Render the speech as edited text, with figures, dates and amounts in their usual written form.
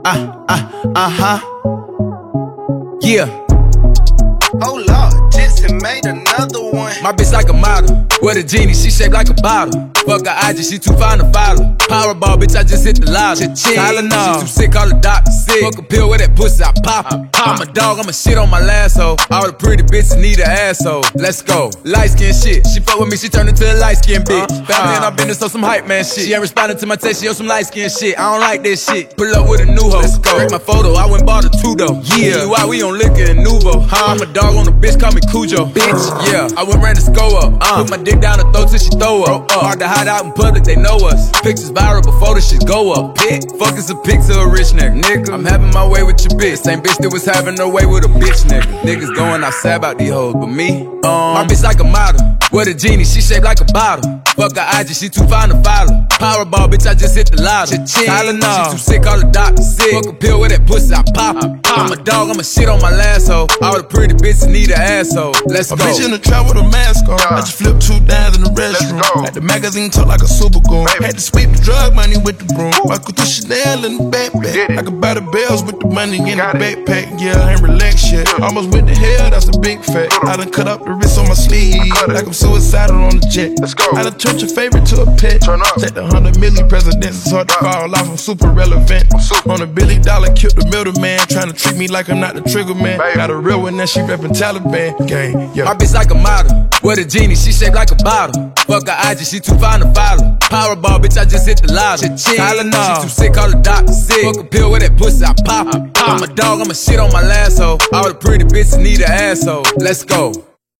Yeah. Oh Lord, Jetson made another one. My bitch like a model. With a genie, she shaped like a bottle. Fuck her IG, she too fine to follow. Powerball, bitch, I just hit the lotto. Tylenol, she too sick, call the doctor sick. Fuck a pill with that pussy, I pop it. I'm a dog, I'ma shit on my last hoe. All the pretty bitches need an asshole. Let's go. Light skin shit. She fuck with me, she turned into a light skin bitch. Found in our business, so some hype man shit. She ain't responding to my text, she on some light skin shit. I don't like this shit. Pull up with a new hoe. Let's go. Break my photo, I went bought a two-door. Yeah. Why we on liquor and Nuvo? I'm a dog on a bitch, call me Cujo. Bitch, yeah. I went ran the score up. Put my dick down the throat till she throw up. Hard to hide out in public, they know us. Pictures viral before the shit go up. Fuck is a pic to a rich nigga. I'm having my way with your bitch. Same bitch that was having her way with a bitch nigga. Niggas going outside about these hoes, but me, my bitch like a model. With a genie, she shaped like a bottle. Fuck her IG, she too fine to follow. Powerball, bitch, I just hit the lotto. Tylenol, she too sick, call the doctor sick. Fuck a pill with that pussy, I pop it. I'm a dog, I'ma shit on my last hoe. All the pretty bitches need an asshole. Let's go. A bitch in the trap with a mask on. I just flipped 2 dimes in the restroom. Had the magazine talk like a super goon. Had to sweep the drug money with the broom. Michael threw Chanel in the backpack. I could buy the bells with the money in the backpack. Yeah, I ain't relaxed yet. Almost went to hell, that's a big fact. I done cut up the wrist on my sleeve. Like I'm suicidal on the jet. I done turned your favorite to a pet. Take the 100 million presidents, it's hard to fall off, I'm super relevant. On $1 billion, killed the middleman. Trying to treat me like I'm not the trigger man. Got a real one that she reppin' Taliban gang. Yeah. My bitch like a model. With a genie, she shaped like a bottle. Fuck her IG, she too fine to follow. Powerball, bitch, I just hit the lotto. Tylenol, she too sick, call the doctor sick. Fuck a pill with that pussy, I pop it. I'm a dog, I'ma shit on my last hoe. All the pretty bitches need an asshole. Let's go.